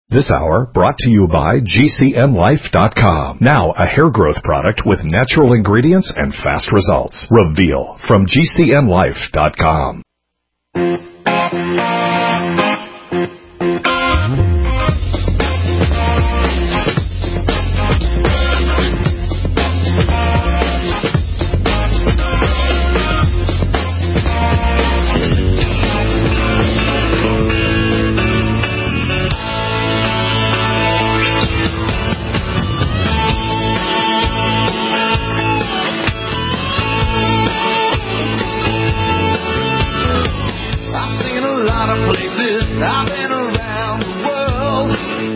This hour brought to you by GCNLife.com. Now a hair growth product with natural ingredients and fast results. Reveal from GCNLife.com. I've been around the world.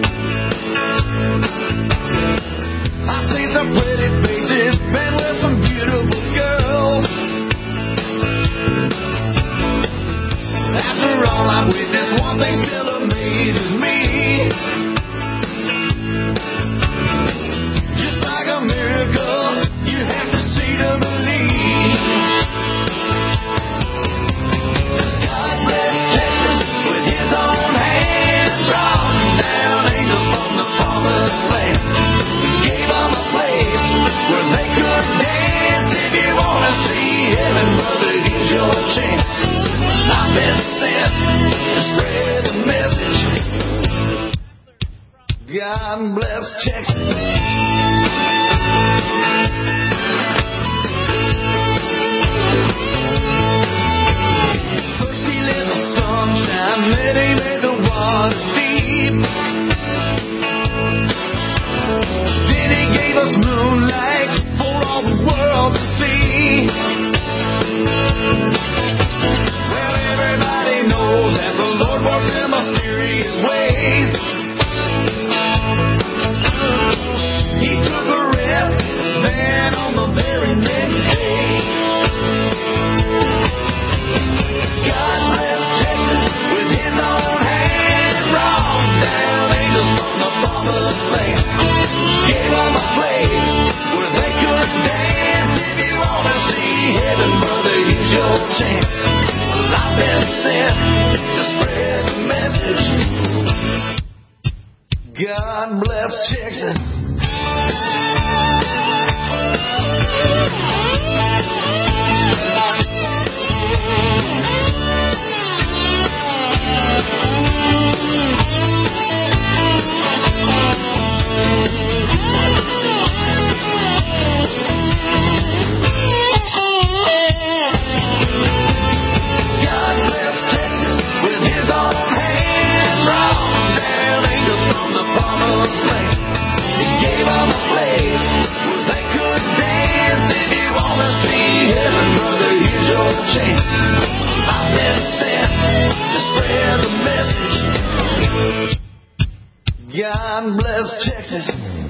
I've seen some pretty faces, been with some beautiful girls. After all I've witnessed, one thing still amazes me. Just like a miracle, you have to see to believe. God bless Texas with his own hand, brought down angels from the promised land. Gave them a place where they could dance. If you want to see heaven, brother, here's your chance. I've been sent to spread the message. God bless Texas. Sunshine, then he made the waters deep. Then he gave us moonlight for all the world to see. Well, everybody knows that the Lord works in mysterious ways. He took a rest, then on the very next day, God bless Texas with his own hand, brought down angels from the promised land. Gave them a place where they could dance. If you want to see heaven, brother, here's your chance. Well, I've been sent to spread the message. God bless Texas. God bless Texas.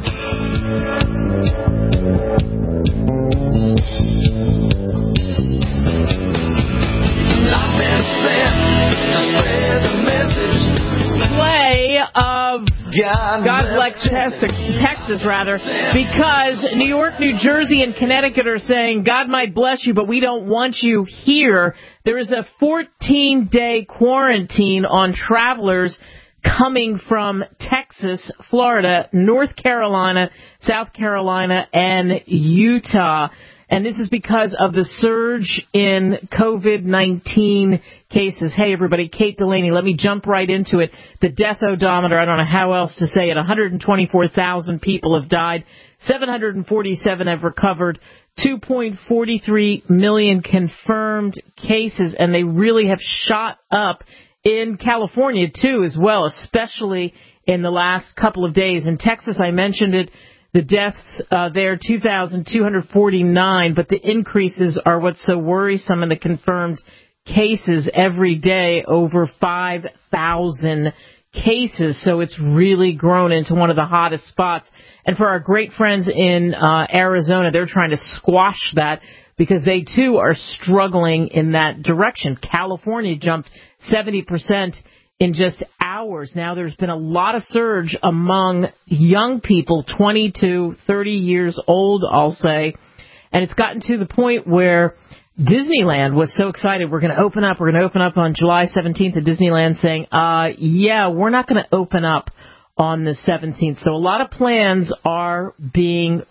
I've been sent to spread the message. Play of God bless Texas, rather, because New York, New Jersey, and Connecticut are saying God might bless you, but we don't want you here. There is a 14-day quarantine on travelers coming from Texas, Florida, North Carolina, South Carolina, and Utah. And this is because of the surge in COVID-19 cases. Hey, everybody, Kate Delaney, let me jump right into it. The death odometer, I don't know how else to say it, 124,000 people have died, 747 have recovered, 2.43 million confirmed cases, and they really have shot up in California, too, as well, especially in the last couple of days. In Texas, I mentioned it, the deaths there, 2,249, but the increases are what's so worrisome in the confirmed cases every day, over 5,000 cases. So it's really grown into one of the hottest spots. And for our great friends in Arizona, they're trying to squash that because they, too, are struggling in that direction. California jumped 70% in just hours. Now, there's been a lot of surge among young people, 20 to 30 years old, I'll say. And it's gotten to the point where Disneyland was so excited. We're going to open up on July 17th at Disneyland, saying, yeah, we're not going to open up on the 17th. So a lot of plans are being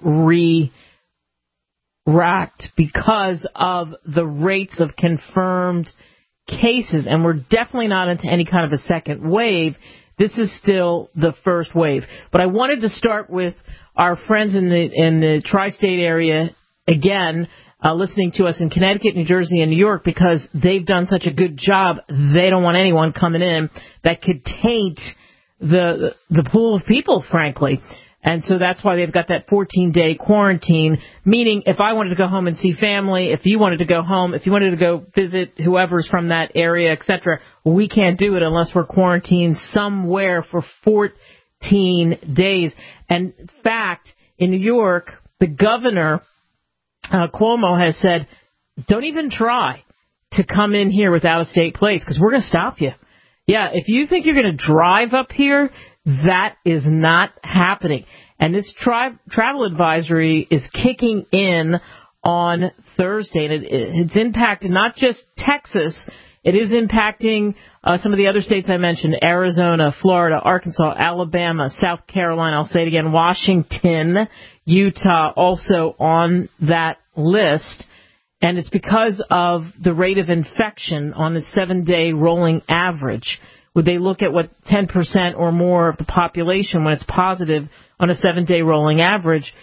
racked because of the rates of confirmed cases, and we're definitely not into any kind of a second wave. This is still the first wave. But I wanted to start with our friends in the tri-state area again, listening to us in Connecticut, New Jersey, and New York, because they've done such a good job. They don't want anyone coming in that could taint the pool of people, frankly. And so that's why they've got that 14-day quarantine, meaning if I wanted to go home and see family, if you wanted to go home, if you wanted to go visit whoever's from that area, etc., we can't do it unless we're quarantined somewhere for 14 days. And in fact, in New York, the governor, Cuomo, has said, don't even try to come in here without a state place because we're going to stop you. Yeah, if you think you're going to drive up here, that is not happening. And this travel advisory is kicking in on Thursday. And it's impacted not just Texas. It is impacting some of the other states I mentioned, Arizona, Florida, Arkansas, Alabama, South Carolina. I'll say it again, Washington, Utah, also on that list. And it's because of the rate of infection on the 7-day rolling average. Would they look at what 10% or more of the population when it's positive on a 7-day rolling average?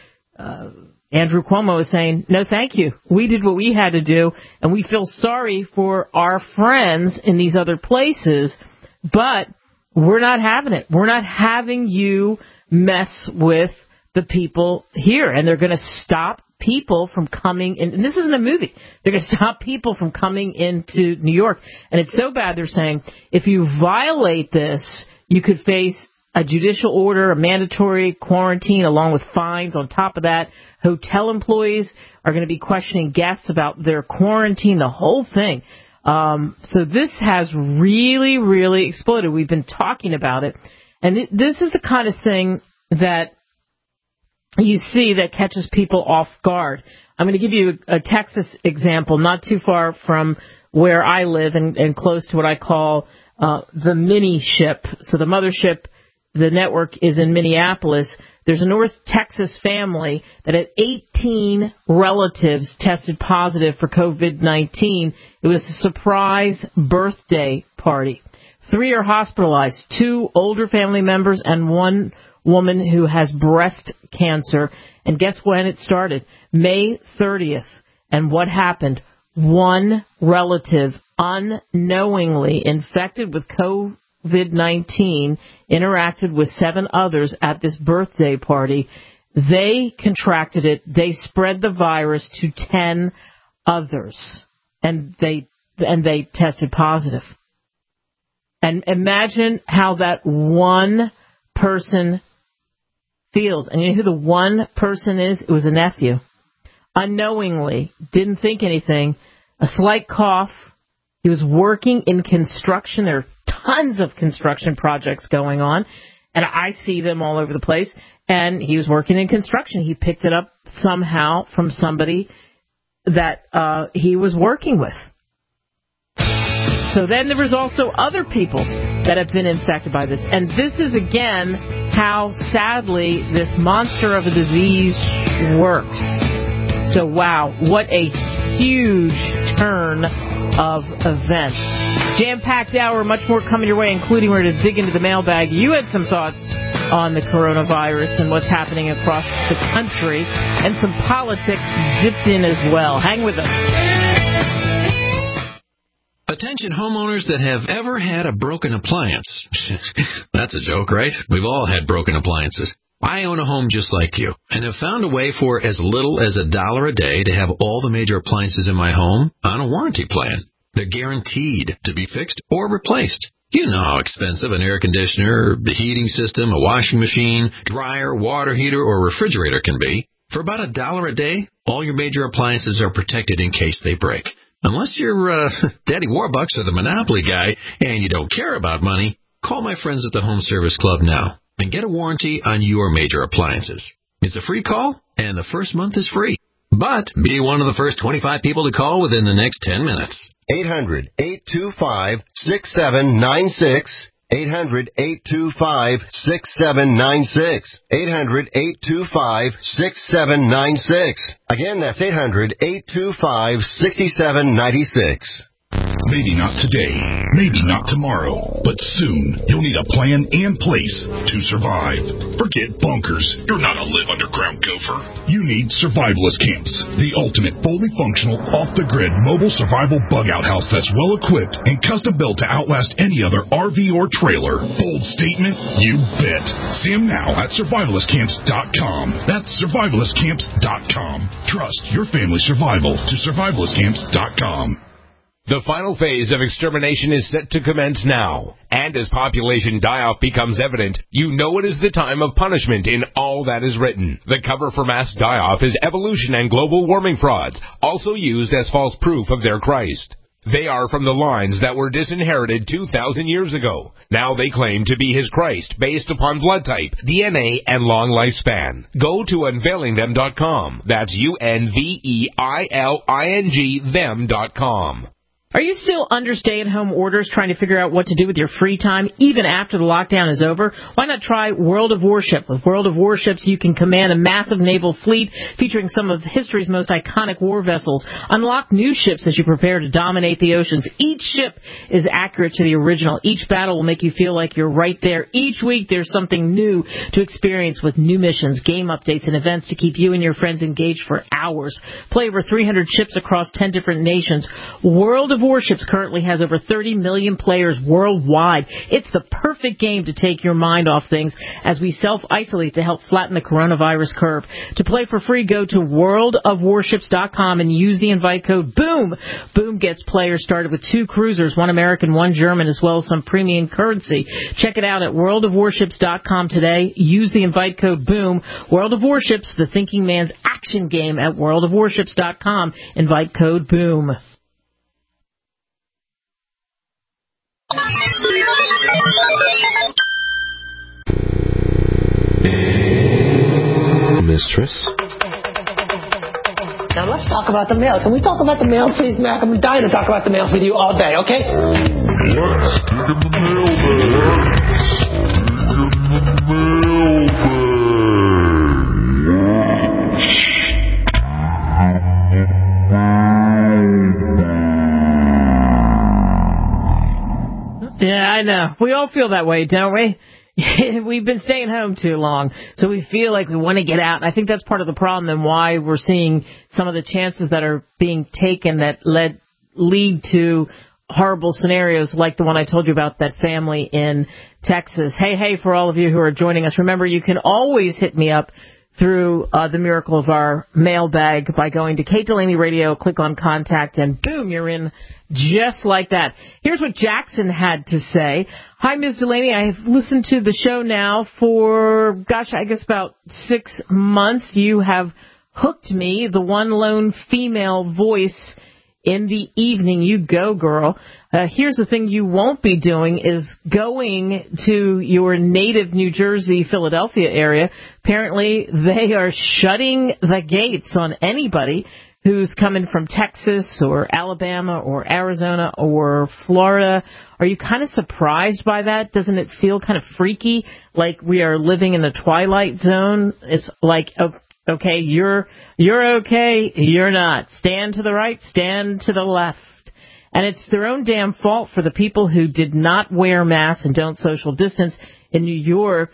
Andrew Cuomo is saying, no, thank you. We did what we had to do, and we feel sorry for our friends in these other places, but we're not having it. We're not having you mess with the people here, and they're going to stop people from coming in. And this isn't a movie. They're going to stop people from coming into New York. And it's so bad, they're saying, if you violate this, you could face a judicial order, a mandatory quarantine, along with fines. On top of that, hotel employees are going to be questioning guests about their quarantine, the whole thing. So this has really, really exploded. We've been talking about it. And this is the kind of thing that you see that catches people off guard. I'm going to give you a Texas example, not too far from where I live and close to what I call the mini ship. So the mothership, the network, is in Minneapolis. There's a North Texas family that had 18 relatives tested positive for COVID-19. It was a surprise birthday party. 3 are hospitalized, 2 older family members and 1 woman who has breast cancer. And guess when it started? May 30th. And what happened? 1 relative unknowingly infected with COVID-19 interacted with 7 others at this birthday party. They contracted it. They spread the virus to 10 others, and they tested positive. And imagine how that one person feels. And you know who the one person is? It was a nephew. Unknowingly, didn't think anything, a slight cough. He was working in construction. There are tons of construction projects going on, and I see them all over the place. And he was working in construction. He picked it up somehow from somebody that he was working with. So then there was also other people that have been infected by this. And this is, again, how sadly this monster of a disease works. So, wow, what a huge turn of events. Jam-packed hour, much more coming your way, including we're going to dig into the mailbag. You had some thoughts on the coronavirus and what's happening across the country, and some politics dipped in as well. Hang with us. Attention homeowners that have ever had a broken appliance. That's a joke, right? We've all had broken appliances. I own a home just like you and have found a way for as little as $1 a day to have all the major appliances in my home on a warranty plan. They're guaranteed to be fixed or replaced. You know how expensive an air conditioner, the heating system, a washing machine, dryer, water heater, or refrigerator can be. For about $1 a day, all your major appliances are protected in case they break. Unless you're Daddy Warbucks or the Monopoly guy and you don't care about money, call my friends at the Home Service Club now and get a warranty on your major appliances. It's a free call, and the first month is free. But be one of the first 25 people to call within the next 10 minutes. 800-825-6796. 800-825-6796. 800-825-6796. Again, that's 800-825-6796. Maybe not today, maybe not tomorrow, but soon you'll need a plan and place to survive. Forget bunkers. You're not a live underground gopher. You need Survivalist Camps, the ultimate fully functional, off-the-grid mobile survival bug-out house that's well-equipped and custom-built to outlast any other RV or trailer. Bold statement? You bet. See them now at survivalistcamps.com. That's survivalistcamps.com. Trust your family's survival to survivalistcamps.com. The final phase of extermination is set to commence now. And as population die-off becomes evident, you know it is the time of punishment in all that is written. The cover for mass die-off is evolution and global warming frauds, also used as false proof of their Christ. They are from the lines that were disinherited 2,000 years ago. Now they claim to be his Christ based upon blood type, DNA, and long lifespan. Go to unveilingthem.com. That's UNVEILING them.com. Are you still under stay-at-home orders trying to figure out what to do with your free time, even after the lockdown is over? Why not try World of Warship? With World of Warships, you can command a massive naval fleet featuring some of history's most iconic war vessels. Unlock new ships as you prepare to dominate the oceans. Each ship is accurate to the original. Each battle will make you feel like you're right there. Each week, there's something new to experience with new missions, game updates, and events to keep you and your friends engaged for hours. Play over 300 ships across 10 different nations. World of Warships currently has over 30 million players worldwide. It's the perfect game to take your mind off things as we self-isolate to help flatten the coronavirus curve. To play for free, go to worldofwarships.com and use the invite code BOOM. BOOM gets players started with 2 cruisers, 1 American, 1 German, as well as some premium currency. Check it out at worldofwarships.com today. Use the invite code BOOM. World of Warships, the thinking man's action game at worldofwarships.com. Invite code BOOM. Mistress? Now let's talk about the mail. Can we talk about the mail, please, Mac? I'm dying to talk about the mail with you all day, okay? Let's dig in the mailbag. Yeah, I know. We all feel that way, don't we? We've been staying home too long, so we feel like we want to get out. And I think that's part of the problem and why we're seeing some of the chances that are being taken that lead to horrible scenarios like the one I told you about, that family in Texas. Hey, for all of you who are joining us, remember you can always hit me up through the miracle of our mailbag by going to Kate Delaney Radio, click on Contact, and boom, you're in just like that. Here's what Jackson had to say. Hi, Ms. Delaney. I have listened to the show now for, I guess about 6 months. You have hooked me, the one lone female voice in the evening. You go, girl. Here's the thing you won't be doing is going to your native New Jersey, Philadelphia area. Apparently, they are shutting the gates on anybody who's coming from Texas or Alabama or Arizona or Florida. Are you kind of surprised by that? Doesn't it feel kind of freaky, like we are living in the Twilight Zone? It's like, okay, you're okay, you're not. Stand to the right, stand to the left. And it's their own damn fault for the people who did not wear masks and don't social distance. In New York,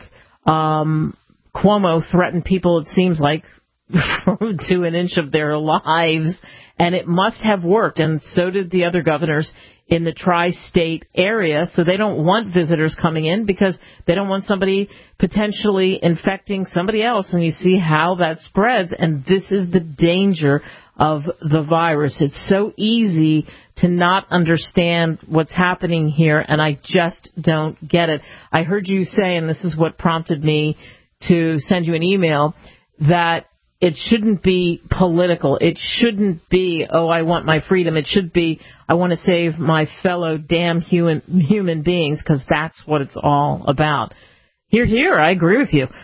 Cuomo threatened people, it seems like, to an inch of their lives, and it must have worked, and so did the other governors in the tri-state area. So they don't want visitors coming in because they don't want somebody potentially infecting somebody else, and you see how that spreads, and this is the danger of the virus. It's so easy to not understand what's happening here, and I just don't get it. I heard you say, and this is what prompted me to send you an email, that it shouldn't be political. It shouldn't be, I want my freedom. It should be, I want to save my fellow damn human beings, because that's what it's all about. Here, I agree with you.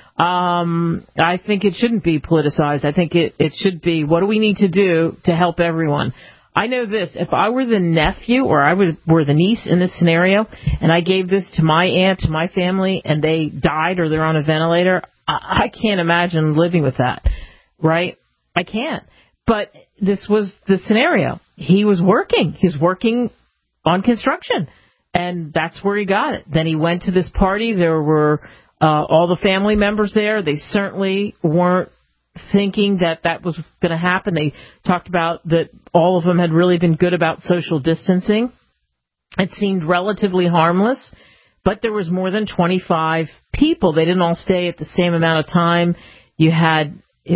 I think it shouldn't be politicized. I think it should be, what do we need to do to help everyone? I know this. If I were the nephew or were the niece in this scenario, and I gave this to my aunt, to my family, and they died or they're on a ventilator, I can't imagine living with that, right? I can't. But this was the scenario. He was working. He was working on construction, and that's where he got it. Then he went to this party. There were all the family members there. They certainly weren't thinking that was going to happen. They talked about that all of them had really been good about social distancing. It seemed relatively harmless, but there was more than 25 people. They didn't all stay at the same amount of time. You had,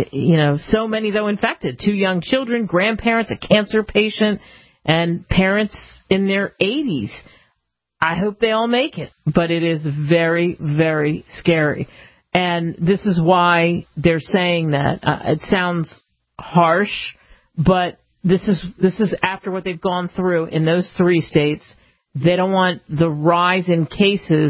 so many, though, infected. 2 young children, grandparents, a cancer patient, and parents in their 80s. I hope they all make it, but it is very, very scary. And this is why they're saying that. It sounds harsh, but this is after what they've gone through in those 3 states. They don't want the rise in cases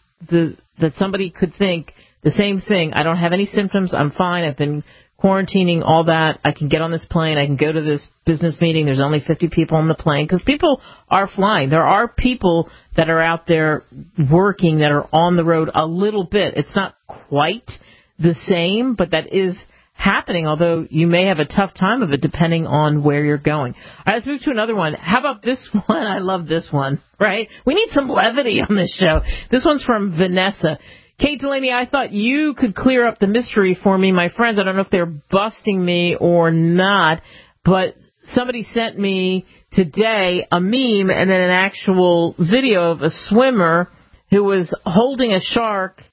that somebody could think the same thing. I don't have any symptoms. I'm fine. I've been quarantining, all that. I can get on this plane. I can go to this business meeting. There's only 50 people on the plane because people are flying. There are people that are out there working that are on the road a little bit. It's not quite the same, but that is happening, although you may have a tough time of it depending on where you're going. All right, let's move to another one. How about this one? I love this one, right? We need some levity on this show. This one's from Vanessa. Kate Delaney, I thought you could clear up the mystery for me. My friends, I don't know if they're busting me or not, but somebody sent me today a meme and then an actual video of a swimmer who was holding a shark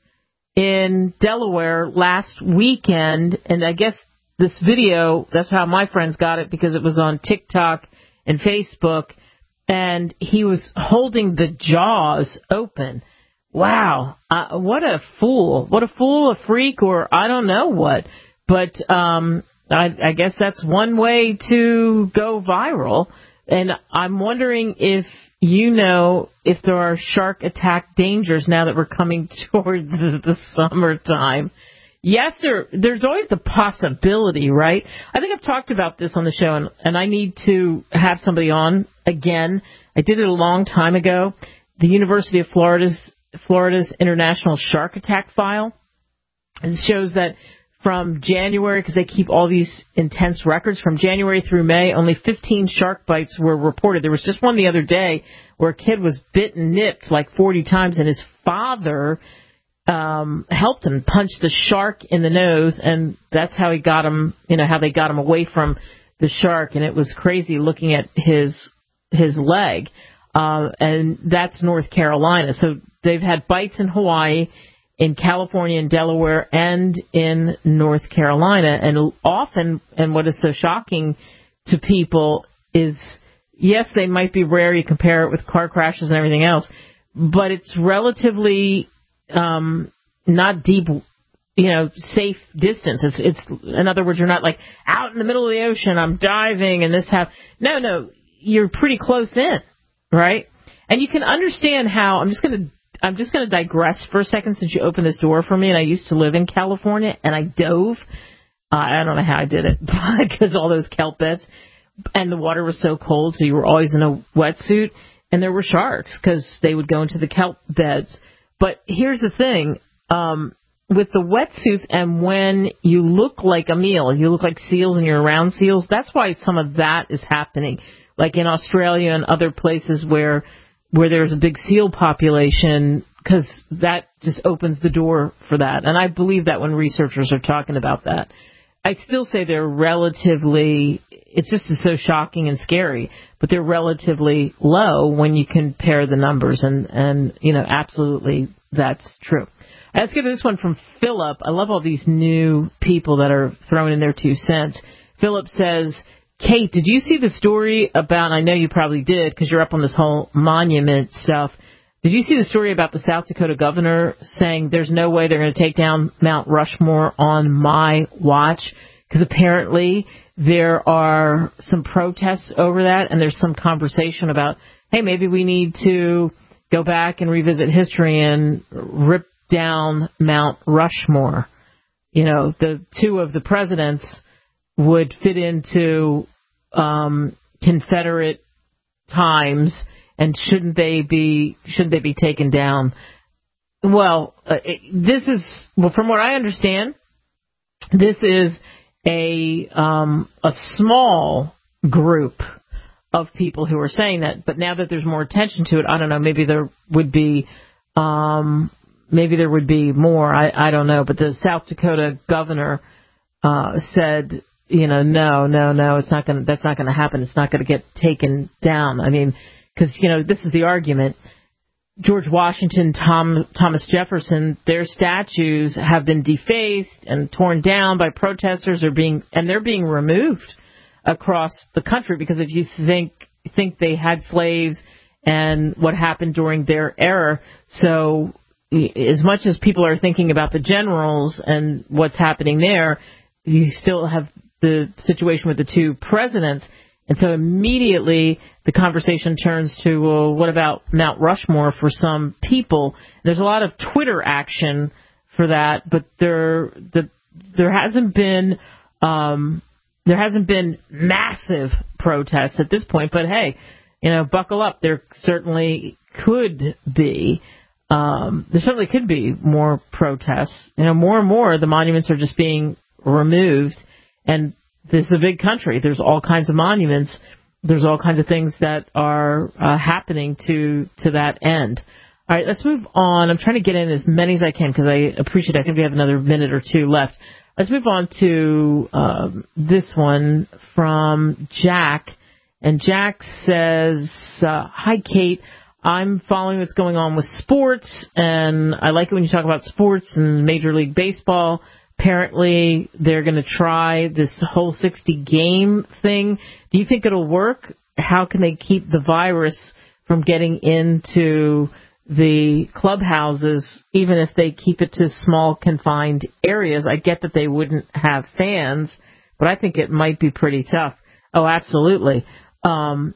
in Delaware last weekend. And I guess this video, that's how my friends got it, because it was on TikTok and Facebook, and he was holding the jaws open. Wow. What a fool. What a fool, a freak, or I don't know what. But I guess that's one way to go viral. And I'm wondering if you know if there are shark attack dangers now that we're coming toward the summertime. Yes, there's always the possibility, right? I think I've talked about this on the show, and I need to have somebody on again. I did it a long time ago. The University of Florida's International Shark Attack File. It shows that from January, because they keep all these intense records, from January through May, only 15 shark bites were reported. There was just one the other day where a kid was bit and nipped like 40 times, and his father helped him punch the shark in the nose, and that's how he got him, how they got him away from the shark. And it was crazy looking at his leg. And that's North Carolina. So they've had bites in Hawaii, in California, in Delaware, and in North Carolina. And often, and what is so shocking to people is, yes, they might be rare. You compare it with car crashes and everything else, but it's relatively not deep, safe distance. It's in other words, you're not like out in the middle of the ocean, I'm diving and this No, you're pretty close in, right? And you can understand how, I'm just going to digress for a second since you opened this door for me. And I used to live in California, and I dove. I don't know how I did it, because all those kelp beds, and the water was so cold, so you were always in a wetsuit. And there were sharks because they would go into the kelp beds. But here's the thing, with the wetsuits, and when you look like a meal, you look like seals and you're around seals, that's why some of that is happening. Like in Australia and other places where there's a big seal population, because that just opens the door for that. And I believe that when researchers are talking about that. I still say they're relatively, it's just so shocking and scary, but they're relatively low when you compare the numbers, and absolutely that's true. Let's get to this one from Philip. I love all these new people that are throwing in their 2 cents. Philip says, Kate, did you see the story about, I know you probably did because you're up on this whole monument stuff, did you see the story about the South Dakota governor saying there's no way they're going to take down Mount Rushmore on my watch? Because apparently there are some protests over that, and there's some conversation about, hey, maybe we need to go back and revisit history and rip down Mount Rushmore. The 2 of the presidents would fit into Confederate times, and shouldn't they be taken down? Well, from what I understand, this is a small group of people who are saying that. But now that there's more attention to it, I don't know. Maybe there would be more. I don't know. But the South Dakota governor said, no, it's not going. That's not going to happen. It's not going to get taken down. I mean, because this is the argument. George Washington, Thomas Jefferson, their statues have been defaced and torn down by protesters, they're being removed across the country because if you think they had slaves and what happened during their era. So as much as people are thinking about the generals and what's happening there, you still have the situation with the two presidents. And so immediately the conversation turns to, well, what about Mount Rushmore for some people? There's a lot of Twitter action for that, but there hasn't been massive protests at this point. But hey, buckle up. There certainly could be. There certainly could be more protests. More and more the monuments are just being removed, and this is a big country. There's all kinds of monuments. There's all kinds of things that are happening to that end. All right, let's move on. I'm trying to get in as many as I can because I appreciate it. I think we have another minute or two left. Let's move on to this one from Jack. And Jack says, hi, Kate. I'm following what's going on with sports, and I like it when you talk about sports and Major League Baseball. Apparently, they're going to try this whole 60-game thing. Do you think it'll work? How can they keep the virus from getting into the clubhouses, even if they keep it to small, confined areas? I get that they wouldn't have fans, but I think it might be pretty tough. Oh, absolutely. The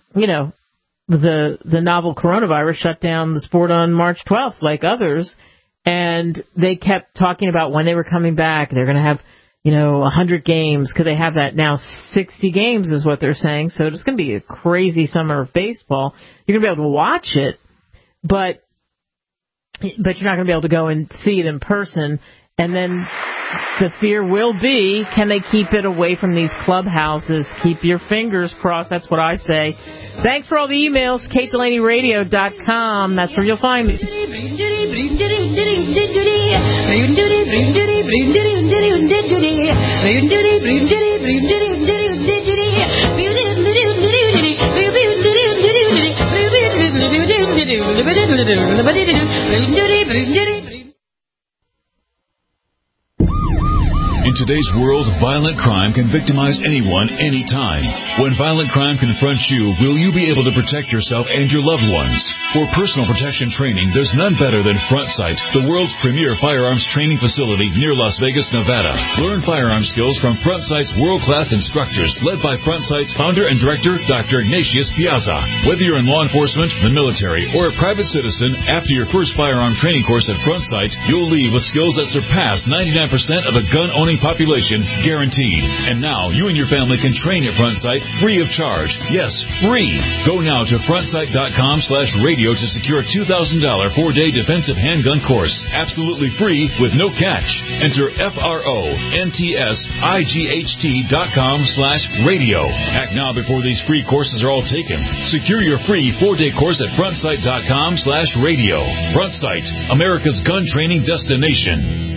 novel coronavirus shut down the sport on March 12th, like others. And they kept talking about when they were coming back. They're going to have, 100 games. Could they have that now? 60 games is what they're saying. So it's going to be a crazy summer of baseball. You're going to be able to watch it, but you're not going to be able to go and see it in person. And then the fear will be, can they keep it away from these clubhouses? Keep your fingers crossed. That's what I say. Thanks for all the emails. KateDelaneyRadio.com. That's where you'll find me. In today's world, violent crime can victimize anyone, anytime. When violent crime confronts you, will you be able to protect yourself and your loved ones? For personal protection training, there's none better than Front Sight, the world's premier firearms training facility near Las Vegas, Nevada. Learn firearm skills from Front Sight's world-class instructors, led by Front Sight's founder and director, Dr. Ignatius Piazza. Whether you're in law enforcement, the military, or a private citizen, after your first firearm training course at Front Sight, you'll leave with skills that surpass 99% of the gun-owning population, guaranteed. And now you and your family can train at Front Sight free of charge. Yes, free. Go now to frontsight.com/radio to secure a $2,000 4-day defensive handgun course. Absolutely free with no catch. Enter FRONTSIGHT.com/radio. Act now before these free courses are all taken. Secure your free 4-day course at frontsight.com/radio. Front Sight, America's gun training destination.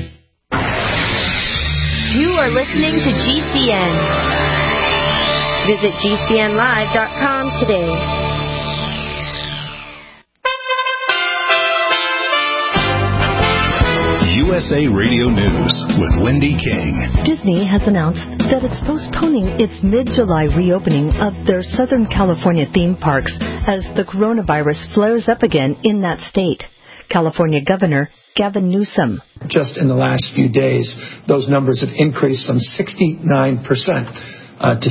You are listening to GCN. Visit GCNlive.com today. USA Radio News with Wendy King. Disney has announced that it's postponing its mid-July reopening of their Southern California theme parks as the coronavirus flares up again in that state. California Governor Gavin Newsom. Just in the last few days, those numbers have increased some 69% to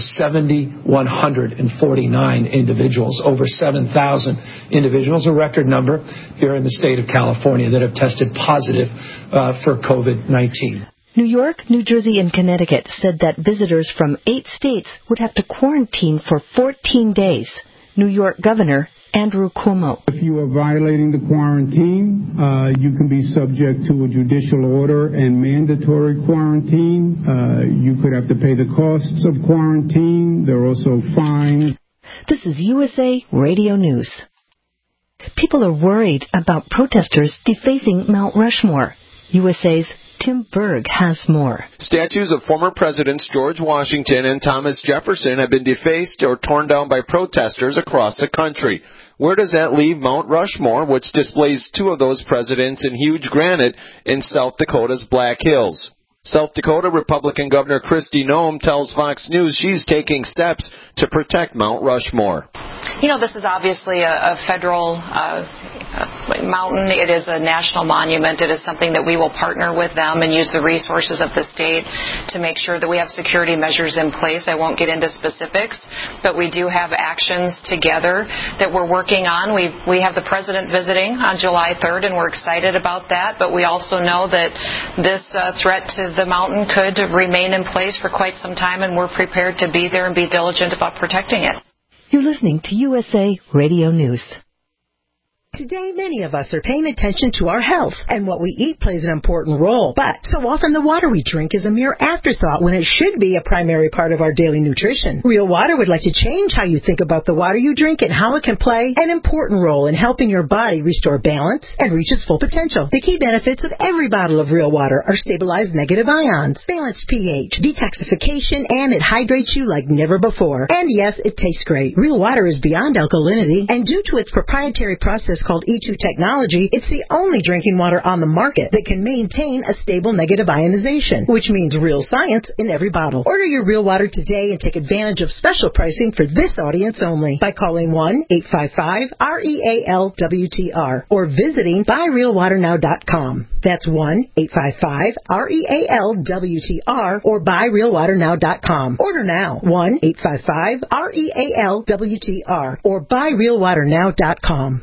7,149 individuals, over 7,000 individuals, a record number here in the state of California that have tested positive for COVID-19. New York, New Jersey, and Connecticut said that visitors from 8 states would have to quarantine for 14 days. New York Governor Andrew Cuomo. If you are violating the quarantine, you can be subject to a judicial order and mandatory quarantine. You could have to pay the costs of quarantine. There are also fines. This is USA Radio News. People are worried about protesters defacing Mount Rushmore. USA's Tim Berg has more. Statues of former presidents George Washington and Thomas Jefferson have been defaced or torn down by protesters across the country. Where does that leave Mount Rushmore, which displays 2 of those presidents in huge granite in South Dakota's Black Hills? South Dakota Republican Governor Kristi Noem tells Fox News she's taking steps to protect Mount Rushmore. You know, this is obviously a federal mountain. It is a national monument. It is something that we will partner with them and use the resources of the state to make sure that we have security measures in place. I won't get into specifics, but we do have actions together that we're working on. We have the president visiting on July 3rd, and we're excited about that, but we also know that this threat to the mountain could remain in place for quite some time, and we're prepared to be there and be diligent about protecting it. You're listening to USA Radio News. Today, many of us are paying attention to our health, and what we eat plays an important role. But so often the water we drink is a mere afterthought when it should be a primary part of our daily nutrition. Real Water would like to change how you think about the water you drink and how it can play an important role in helping your body restore balance and reach its full potential. The key benefits of every bottle of Real Water are stabilized negative ions, balanced pH, detoxification, and it hydrates you like never before. And yes, it tastes great. Real Water is beyond alkalinity, and due to its proprietary process called E2 technology, it's the only drinking water on the market that can maintain a stable negative ionization, which means real science in every bottle. Order your Real Water today and take advantage of special pricing for this audience only by calling 1-855-REAL-WTR or visiting buyrealwaternow.com. That's 1-855-REAL-WTR or buyrealwaternow.com. Order now. 1-855-REAL-WTR or buyrealwaternow.com.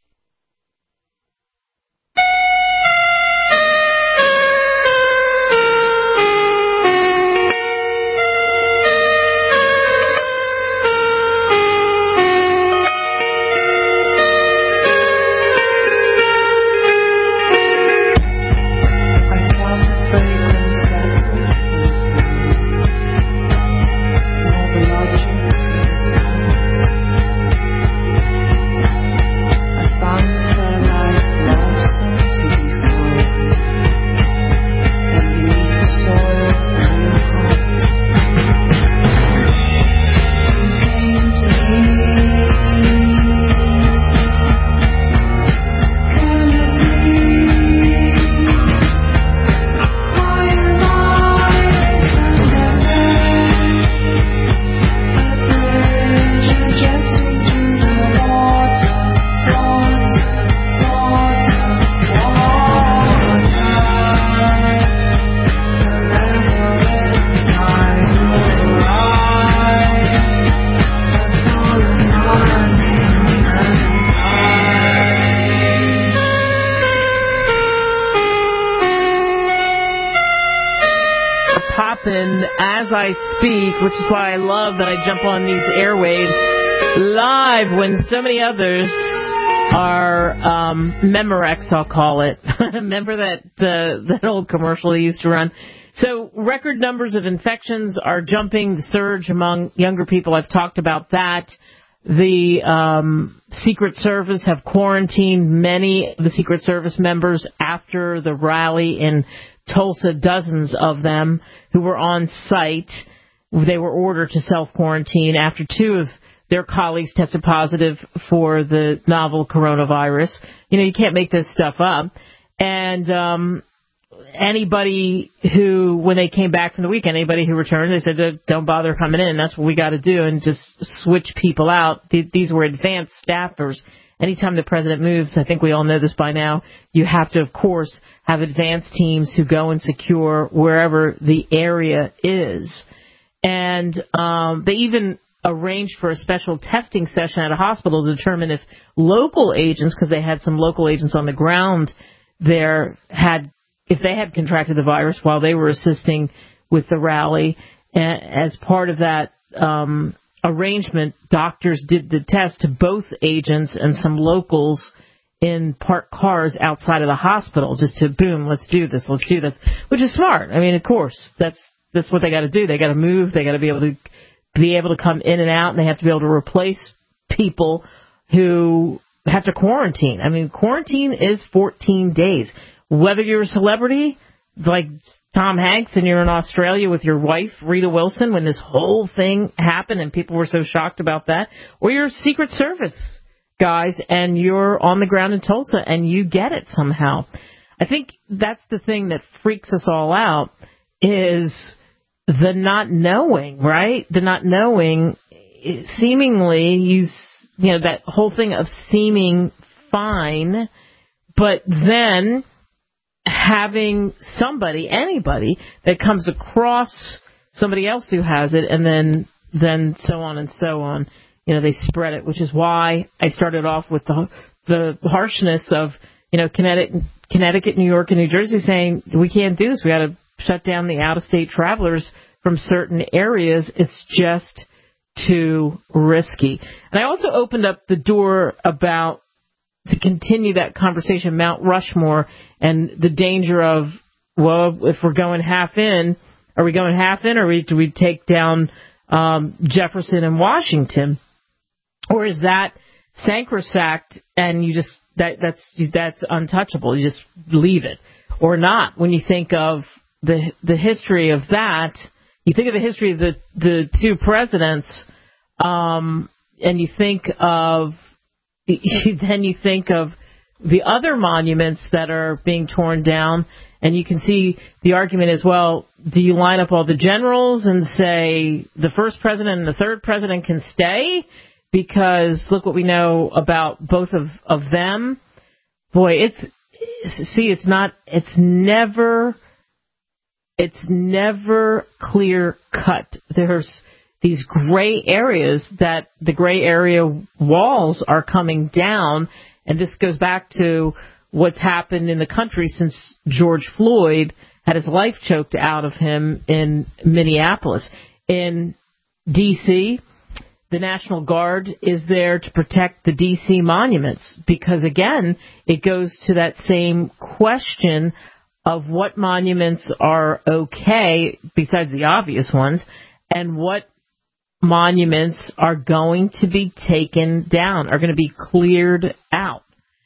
As I speak, which is why I love that I jump on these airwaves live when so many others are Memorex, I'll call it. Remember that old commercial they used to run? So record numbers of infections are jumping, the surge among younger people. I've talked about that. The Secret Service have quarantined many of the Secret Service members after the rally in Tulsa, dozens of them who were on site. They were ordered to self-quarantine after 2 of their colleagues tested positive for the novel coronavirus. You know, you can't make this stuff up. And anybody who, when they came back from the weekend, anybody who returned, they said, don't bother coming in. That's what we got to do, and just switch people out. These were advanced staffers. Anytime the president moves, I think we all know this by now, you have to, of course, have advanced teams who go and secure wherever the area is. And they even arranged for a special testing session at a hospital to determine if local agents, because they had some local agents on the ground there, had if they had contracted the virus while they were assisting with the rally. As part of that arrangement, doctors did the test to both agents and some locals in parked cars outside of the hospital, just to, boom, let's do this, which is smart. I mean, of course, that's what they got to do. They got to move. They got to be able to come in and out, and they have to be able to replace people who have to quarantine. I mean, quarantine is 14 days. Whether you're a celebrity like Tom Hanks and you're in Australia with your wife, Rita Wilson, when this whole thing happened and people were so shocked about that, or you're Secret Service guys and you're on the ground in Tulsa and you get it somehow. I think that's the thing that freaks us all out, is the not knowing, right? The not knowing, seemingly, you know, that whole thing of seeming fine, but then having anybody that comes across somebody else who has it, and then so on and so on. You know, they spread it, which is why I started off with the harshness of, you know, Connecticut, New York, and New Jersey saying, we can't do this. We got to shut down the out-of-state travelers from certain areas. It's just too risky. And I also opened up the door to continue that conversation, Mount Rushmore, and the danger of, well, if we're going half in, are we going half in, or do we take down Jefferson and Washington? Or is that sacrosanct and you just that's untouchable? You just leave it, or not? When you think of the history of that, you think of the history of the two presidents, and you think of the other monuments that are being torn down, and you can see the argument is, well, do you line up all the generals and say the first president and the third president can stay? Because look what we know about both of them. Boy, it's never clear cut. There's these gray areas that the gray area walls are coming down, and this goes back to what's happened in the country since George Floyd had his life choked out of him in Minneapolis. In D.C., the National Guard is there to protect the D.C. monuments because, again, it goes to that same question of what monuments are okay, besides the obvious ones, and what monuments are going to be taken down, are going to be cleared out.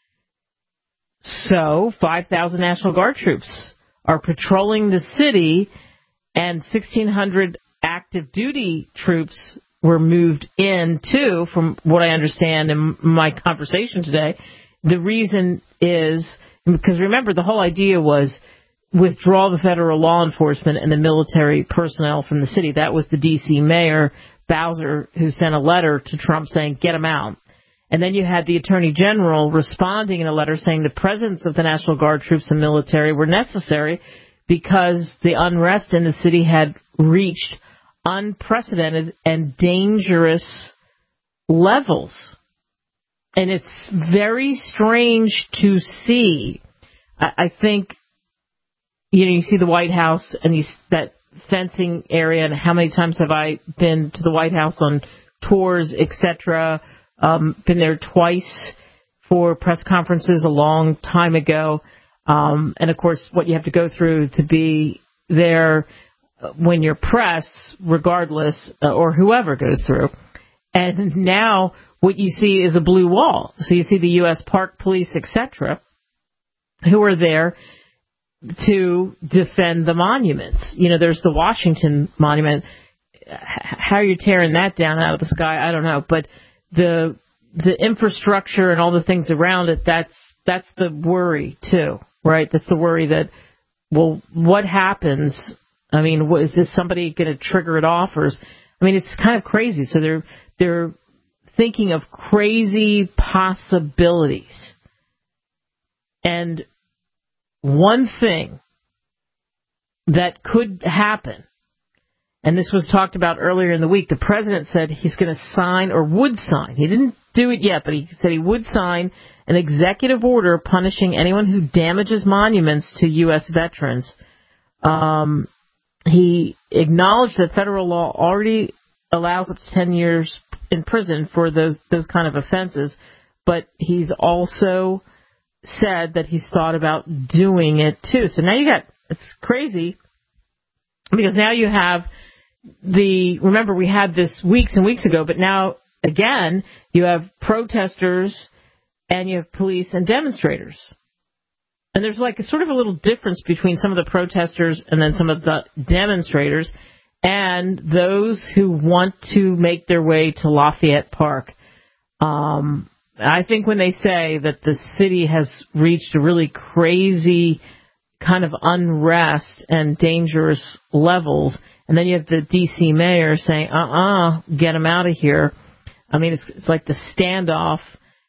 So 5,000 National Guard troops are patrolling the city, and 1,600 active duty troops were moved in, too, from what I understand in my conversation today. The reason is, because remember, the whole idea was withdraw the federal law enforcement and the military personnel from the city. That was the D.C. mayor, Bowser, who sent a letter to Trump saying, get them out. And then you had the Attorney General responding in a letter saying the presence of the National Guard troops and military were necessary because the unrest in the city had reached unprecedented and dangerous levels. And it's very strange to see. I think, you know, you see the White House and that fencing area, and how many times have I been to the White House on tours, etc., been there twice for press conferences a long time ago. And, of course, what you have to go through to be there when you're press, regardless, or whoever goes through. And now what you see is a blue wall. So you see the U.S. Park Police, etc., who are there to defend the monuments. You know, there's the Washington Monument. How are you tearing that down out of the sky? I don't know. But the infrastructure and all the things around it, that's the worry, too, right? That's the worry that, well, what happens? I mean, is this somebody going to trigger it off? It's kind of crazy. So they're thinking of crazy possibilities. And one thing that could happen, and this was talked about earlier in the week, the president said he's going to sign, or would sign. He didn't do it yet, but he said he would sign an executive order punishing anyone who damages monuments to U.S. veterans. He acknowledged that federal law already allows up to 10 years in prison for those kind of offenses, but he's also said that he's thought about doing it too. So now it's crazy, because now you have remember we had this weeks and weeks ago, but now again you have protesters and you have police and demonstrators. And there's like a sort of a little difference between some of the protesters and then some of the demonstrators and those who want to make their way to Lafayette Park. I think when they say that the city has reached a really crazy kind of unrest and dangerous levels, and then you have the D.C. mayor saying, get them out of here. I mean, it's like the standoff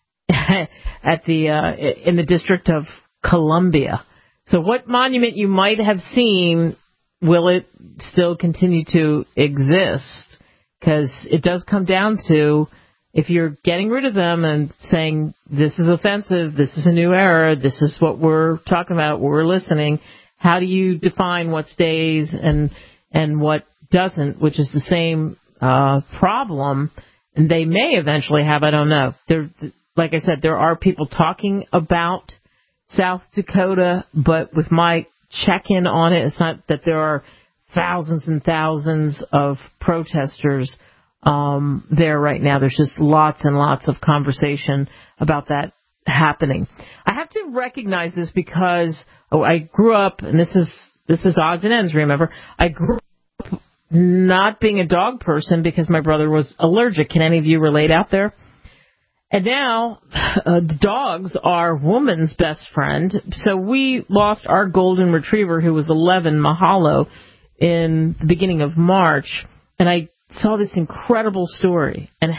at in the District of Columbia. So what monument you might have seen, will it still continue to exist? Because it does come down to, if you're getting rid of them and saying, this is offensive, this is a new era, this is what we're talking about, we're listening, how do you define what stays and what doesn't, which is the same problem, and they may eventually have, I don't know. Like I said, there are people talking about South Dakota, but with my check-in on it, it's not that there are thousands and thousands of protesters there right now. There's just lots and lots of conversation about that happening. I have to recognize this because I grew up, and this is odds and ends, remember, I grew up not being a dog person because my brother was allergic. Can any of you relate out there? And now dogs are woman's best friend. So we lost our golden retriever, who was 11, Mahalo, in the beginning of March. And I saw this incredible story. And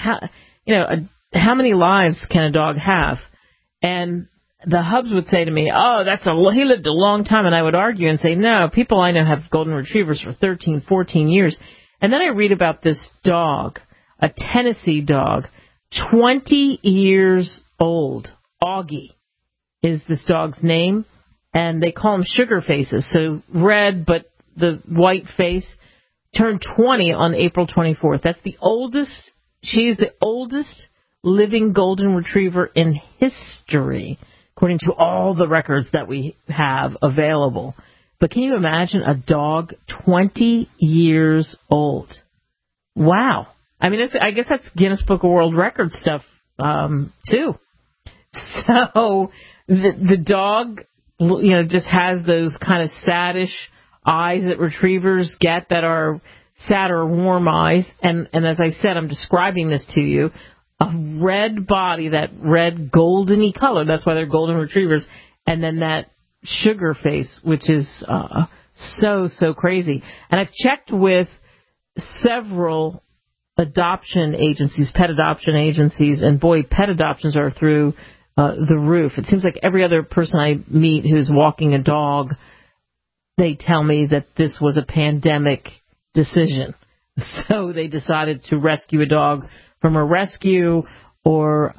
how many lives can a dog have? And the hubs would say to me, he lived a long time. And I would argue and say, no, people I know have golden retrievers for 13, 14 years. And then I read about this dog, a Tennessee dog, 20 years old. Augie is this dog's name, and they call him sugar faces. So red, but the white face. Turned 20 on April 24th. That's the oldest. She's the oldest living golden retriever in history, according to all the records that we have available. But can you imagine a dog 20 years old? Wow. I mean, I guess that's Guinness Book of World Records stuff, too. So the dog, just has those kind of saddish eyes that retrievers get, that are sad or warm eyes. And as I said, I'm describing this to you, a red body, that red goldeny color. That's why they're golden retrievers. And then that sugar face, which is so crazy. And I've checked with several adoption agencies, pet adoption agencies, and boy, pet adoptions are through the roof. It seems like every other person I meet who's walking a dog, they tell me that this was a pandemic decision. So they decided to rescue a dog from a rescue or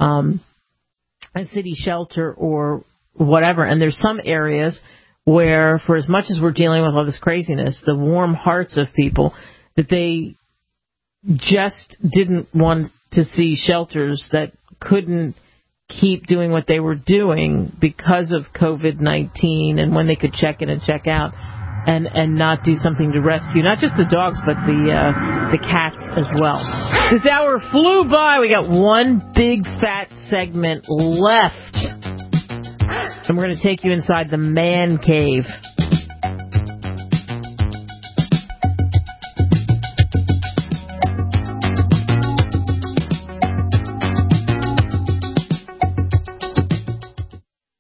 a city shelter or whatever. And there's some areas where, for as much as we're dealing with all this craziness, the warm hearts of people, that they just didn't want to see shelters that couldn't keep doing what they were doing because of COVID-19, and when they could check in and check out and not do something to rescue not just the dogs but the cats as well. This hour flew by. We got one big fat segment left, and we're going to take you inside the man cave. Are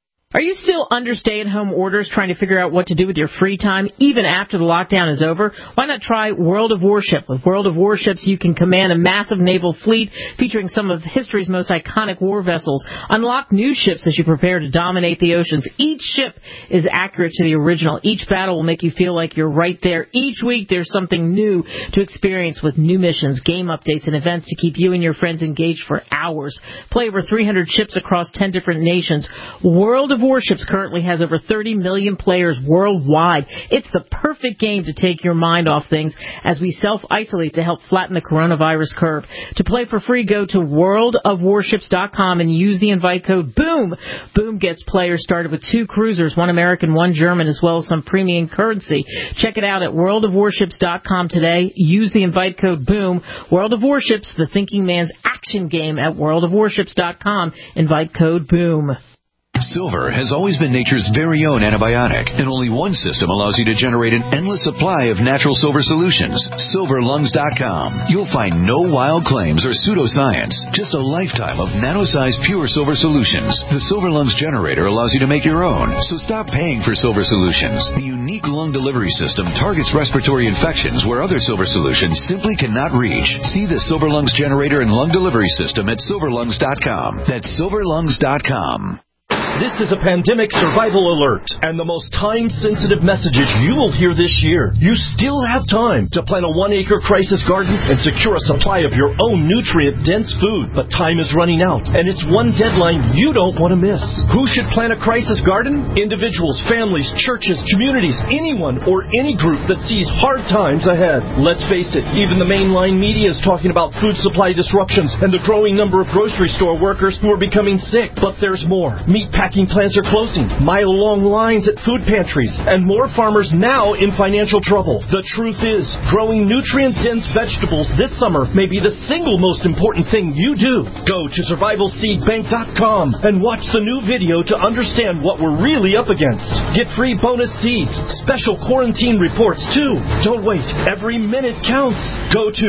you still under stay-at-home orders trying to figure out what to do with your free time even after the lockdown is over? Why not try World of Warship? With World of Warships, you can command a massive naval fleet featuring some of history's most iconic war vessels. Unlock new ships as you prepare to dominate the oceans. Each ship is accurate to the original. Each battle will make you feel like you're right there. Each week there's something new to experience with new missions, game updates, and events to keep you and your friends engaged for hours. Play over 300 ships across 10 different nations. World of Warships currently has over 30 million players worldwide. It's the perfect game to take your mind off things as we self-isolate to help flatten the coronavirus curve. To play for free, go to worldofwarships.com and use the invite code BOOM. BOOM gets players started with 2 cruisers, 1 American, 1 German, as well as some premium currency. Check it out at worldofwarships.com today. Use the invite code BOOM. World of Warships, the thinking man's action game at worldofwarships.com. Invite code BOOM. Silver has always been nature's very own antibiotic, and only one system allows you to generate an endless supply of natural silver solutions. SilverLungs.com. You'll find no wild claims or pseudoscience, just a lifetime of nano-sized pure silver solutions. The Silver Lungs generator allows you to make your own, so stop paying for silver solutions. The unique lung delivery system targets respiratory infections where other silver solutions simply cannot reach. See the Silver Lungs generator and lung delivery system at SilverLungs.com. That's SilverLungs.com. This is a pandemic survival alert and the most time-sensitive messages you will hear this year. You still have time to plant a 1-acre crisis garden and secure a supply of your own nutrient-dense food. But time is running out, and it's one deadline you don't want to miss. Who should plant a crisis garden? Individuals, families, churches, communities, anyone or any group that sees hard times ahead. Let's face it, even the mainline media is talking about food supply disruptions and the growing number of grocery store workers who are becoming sick. But there's more. Meatpacking plants are closing, mile-long lines at food pantries, and more farmers now in financial trouble. The truth is, growing nutrient-dense vegetables this summer may be the single most important thing you do. Go to survivalseedbank.com and watch the new video to understand what we're really up against. Get free bonus seeds, special quarantine reports too. Don't wait. Every minute counts. Go to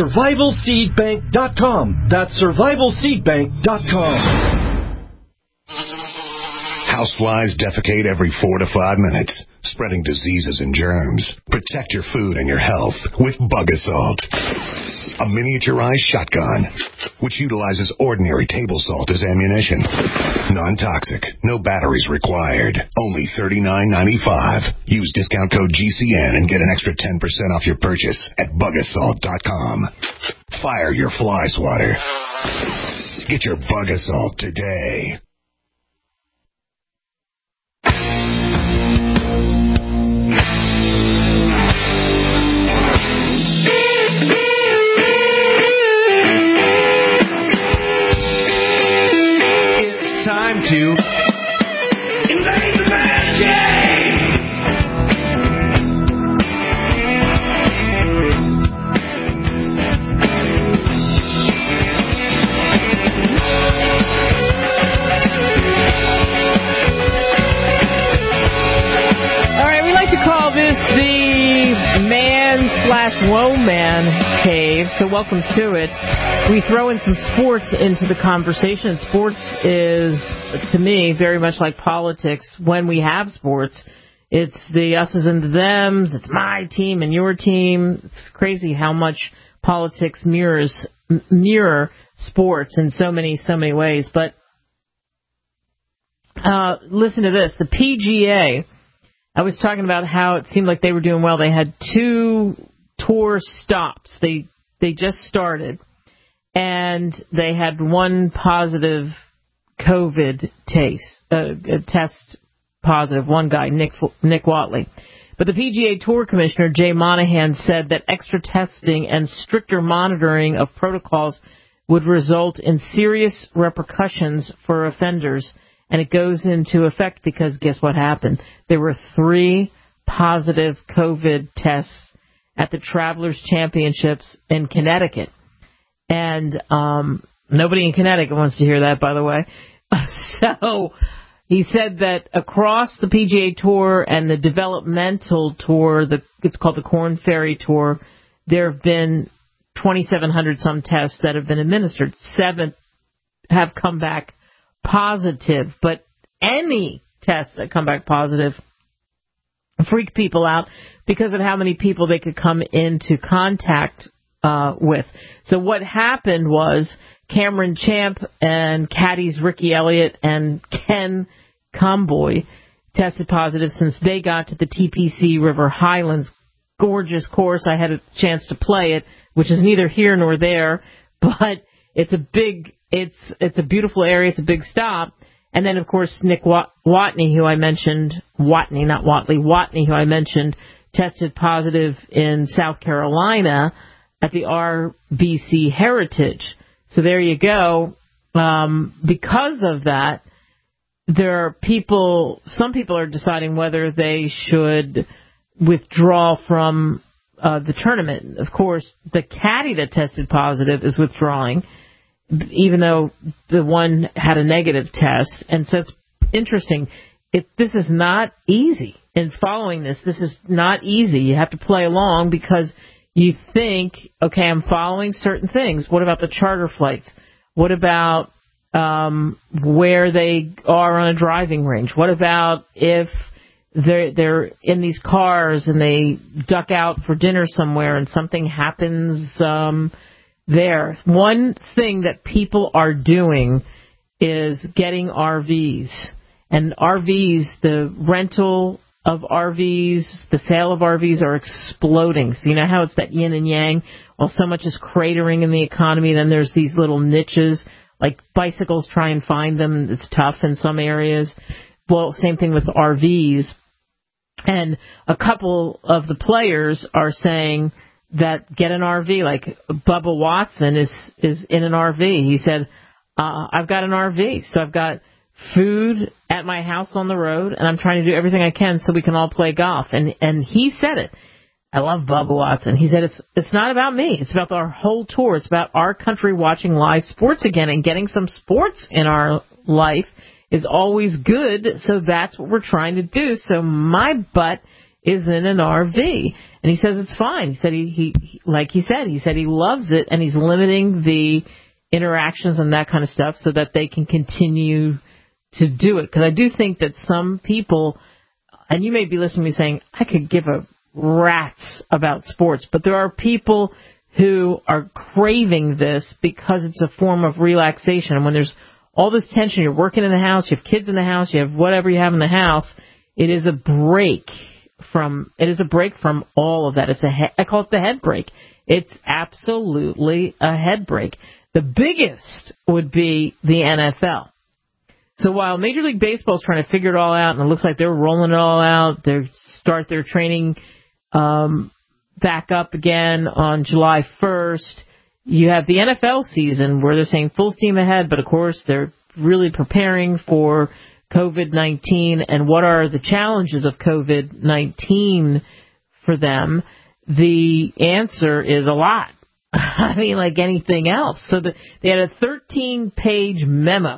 survivalseedbank.com. That's survivalseedbank.com. Houseflies defecate every 4 to 5 minutes, spreading diseases and germs. Protect your food and your health with Bug-A-Salt, a miniaturized shotgun, which utilizes ordinary table salt as ammunition. Non-toxic, no batteries required. Only $39.95. Use discount code GCN and get an extra 10% off your purchase at Bug-A-Salt.com. Fire your fly swatter. Get your Bug-A-Salt today. Time to invade the bad game. All right, we like to call this the man/woman cave, so welcome to it. We throw in some sports into the conversation. Sports is, to me, very much like politics. When we have sports, it's the us's and the them's. It's my team and your team. It's crazy how much politics mirror sports in so many ways. But listen to this. The PGA, I was talking about how it seemed like they were doing well. They had 2 tour stops. They just started. And they had 1 positive COVID test positive, 1 guy, Nick Watley. But the PGA Tour Commissioner, Jay Monahan, said that extra testing and stricter monitoring of protocols would result in serious repercussions for offenders. And it goes into effect because guess what happened? There were 3 positive COVID tests at the Travelers Championships in Connecticut. And nobody in Connecticut wants to hear that, by the way. So he said that across the PGA Tour and the developmental tour, it's called the Korn Ferry Tour, there have been 2,700 some tests that have been administered. 7 have come back positive. But any tests that come back positive freak people out because of how many people they could come into contact with. So what happened was Cameron Champ and caddies Ricky Elliott and Ken Comboy tested positive since they got to the TPC River Highlands. Gorgeous course. I had a chance to play it, which is neither here nor there, but it's a beautiful area. It's a big stop. And then, of course, Nick Watney, who I mentioned, Watney, who I mentioned, tested positive in South Carolina at the RBC Heritage. So there you go. Because of that, some people are deciding whether they should withdraw from the tournament. Of course, the caddy that tested positive is withdrawing, even though the one had a negative test. And so it's interesting. This is not easy. In following this is not easy. You have to play along because you think, okay, I'm following certain things. What about the charter flights? What about where they are on a driving range? What about if they're in these cars and they duck out for dinner somewhere and something happens there? One thing that people are doing is getting RVs. And RVs, the rental of RVs, the sale of RVs are exploding. So you know how it's that yin and yang? Well, so much is cratering in the economy. Then there's these little niches, like bicycles, try and find them. It's tough in some areas. Well, same thing with RVs. And a couple of the players are saying that get an RV, like Bubba Watson is in an RV. He said, I've got an RV, so I've got food at my house on the road, and I'm trying to do everything I can so we can all play golf. And he said it. I love Bubba Watson. He said it's not about me. It's about our whole tour. It's about our country watching live sports again, and getting some sports in our life is always good. So that's what we're trying to do. So my butt is in an RV, and he says it's fine. He said he said he loves it, and he's limiting the interactions and that kind of stuff so that they can continue to do it. Because I do think that some people, and you may be listening to me saying, I could give a rat's about sports, but there are people who are craving this because it's a form of relaxation. And when there's all this tension, you're working in the house, you have kids in the house, you have whatever you have in the house, it is a break from all of that. I call it the head break. It's absolutely a head break. The biggest would be the NFL. So while Major League Baseball is trying to figure it all out, and it looks like they're rolling it all out, they start their training back up again on July 1st, you have the NFL season where they're saying full steam ahead, but of course they're really preparing for COVID-19 and what are the challenges of COVID-19 for them. The answer is a lot. I mean, like anything else. So they had a 13-page memo.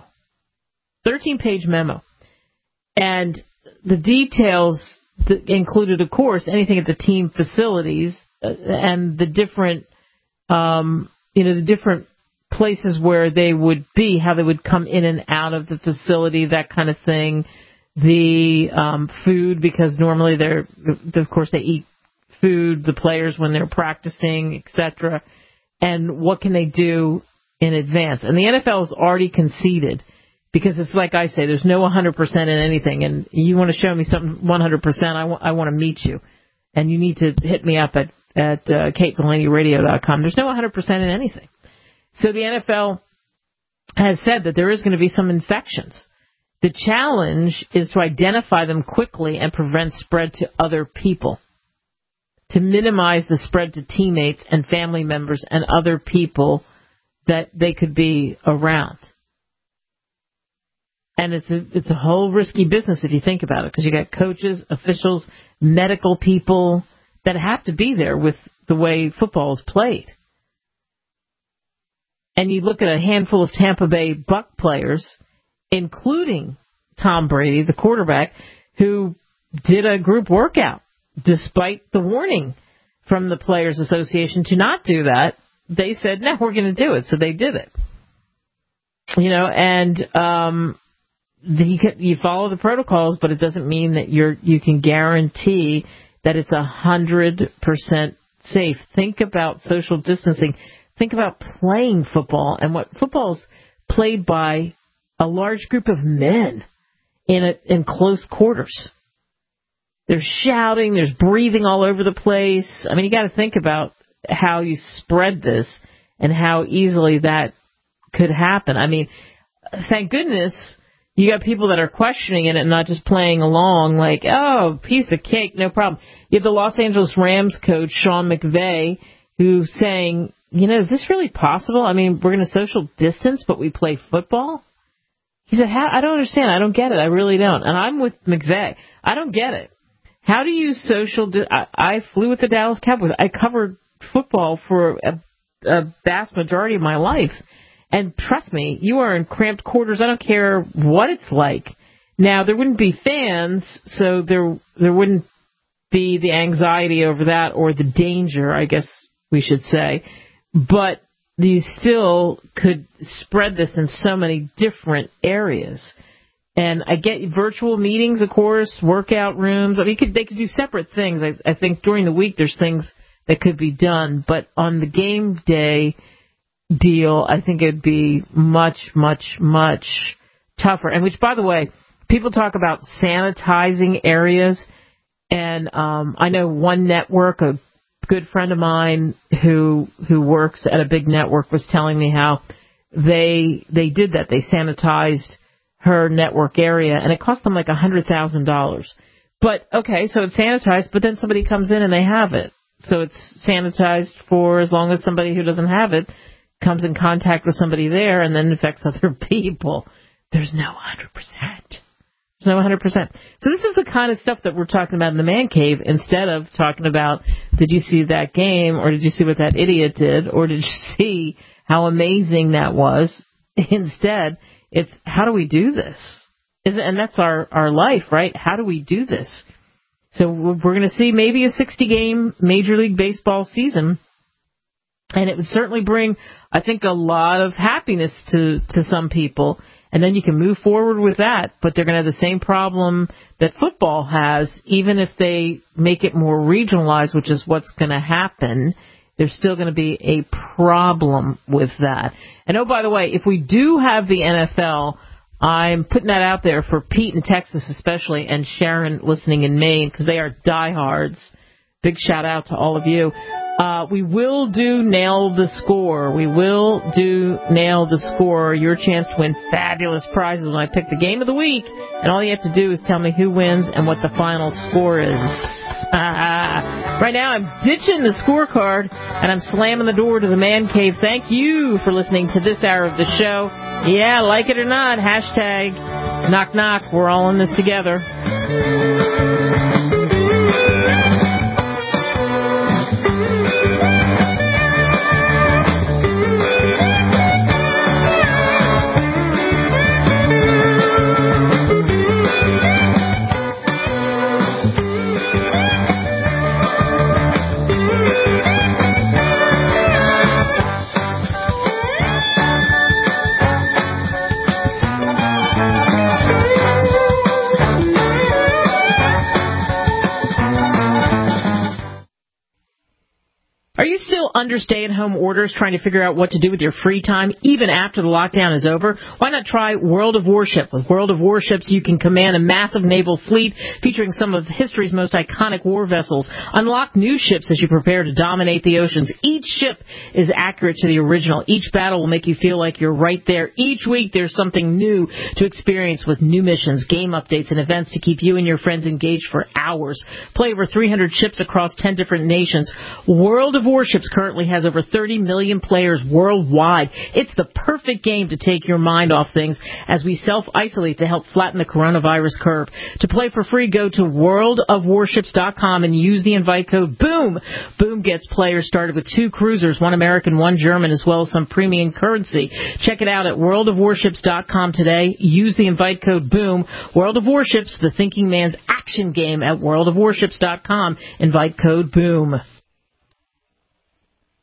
And the details included, of course, anything at the team facilities and the different, the different places where they would be, how they would come in and out of the facility, that kind of thing. The food, because normally of course, they eat food, the players, when they're practicing, etc. And what can they do in advance? And the NFL has already conceded, because it's like I say, there's no 100% in anything. And you want to show me something 100%, I want to meet you. And you need to hit me up at KateDelaneyRadio.com. There's no 100% in anything. So the NFL has said that there is going to be some infections. The challenge is to identify them quickly and prevent spread to other people, to minimize the spread to teammates and family members and other people that they could be around. And it's a whole risky business if you think about it, because you got coaches, officials, medical people that have to be there with the way football is played. And you look at a handful of Tampa Bay Buck players, including Tom Brady, the quarterback, who did a group workout despite the warning from the Players Association to not do that. They said, no, we're going to do it. So they did it. And you follow the protocols, but it doesn't mean that you can guarantee that it's 100% safe. Think about social distancing. Think about playing football, and what football's played by a large group of men in close quarters. There's shouting, there's breathing all over the place. I mean, you got to think about how you spread this and how easily that could happen. I mean, thank goodness you got people that are questioning it and not just playing along like, oh, piece of cake, no problem. You have the Los Angeles Rams coach, Sean McVay, who's saying, is this really possible? I mean, we're going to social distance, but we play football? He said, I don't understand. I don't get it. I really don't. And I'm with McVay. I don't get it. How do you I flew with the Dallas Cowboys. I covered football for a vast majority of my life. And trust me, you are in cramped quarters. I don't care what it's like. Now, there wouldn't be fans, so there wouldn't be the anxiety over that or the danger, I guess we should say. But you still could spread this in so many different areas. And I get virtual meetings, of course, workout rooms. I mean, they could do separate things. I think during the week there's things that could be done. But on the game day deal, I think it'd be much, much, much tougher. And which, by the way, people talk about sanitizing areas. And I know one network, a good friend of mine who works at a big network was telling me how they did that. They sanitized her network area, and it cost them like $100,000. But, okay, so it's sanitized, but then somebody comes in and they have it. So it's sanitized for as long as somebody who doesn't have it comes in contact with somebody there and then infects other people. There's no 100%. There's no 100%. So this is the kind of stuff that we're talking about in the man cave instead of talking about, did you see that game, or did you see what that idiot did, or did you see how amazing that was? Instead, it's how do we do this? And that's our life, right? How do we do this? So we're going to see maybe a 60-game Major League Baseball season, and it would certainly bring, I think, a lot of happiness to some people. And then you can move forward with that, but they're going to have the same problem that football has, even if they make it more regionalized, which is what's going to happen. There's still going to be a problem with that. And, oh, by the way, if we do have the NFL, I'm putting that out there for Pete in Texas especially and Sharon listening in Maine because they are diehards. Big shout out to all of you. We will do Nail the Score. We will do Nail the Score. Your chance to win fabulous prizes when I pick the game of the week. And all you have to do is tell me who wins and what the final score is. Right now I'm ditching the scorecard and I'm slamming the door to the man cave. Thank you for listening to this hour of the show. Yeah, like it or not, hashtag knock knock. We're all in this together. Are you still under stay-at-home orders trying to figure out what to do with your free time even after the lockdown is over? Why not try World of Warship? With World of Warships, you can command a massive naval fleet featuring some of history's most iconic war vessels. Unlock new ships as you prepare to dominate the oceans. Each ship is accurate to the original. Each battle will make you feel like you're right there. Each week there's something new to experience with new missions, game updates, and events to keep you and your friends engaged for hours. Play over 300 ships across 10 different nations. World of Warships currently has over 30 million players worldwide. It's the perfect game to take your mind off things as we self-isolate to help flatten the coronavirus curve. To play for free, go to worldofwarships.com and use the invite code BOOM. BOOM gets players started with 2 cruisers, 1 American, 1 German, as well as some premium currency. Check it out at worldofwarships.com today. Use the invite code BOOM. World of Warships, the thinking man's action game at worldofwarships.com. Invite code BOOM.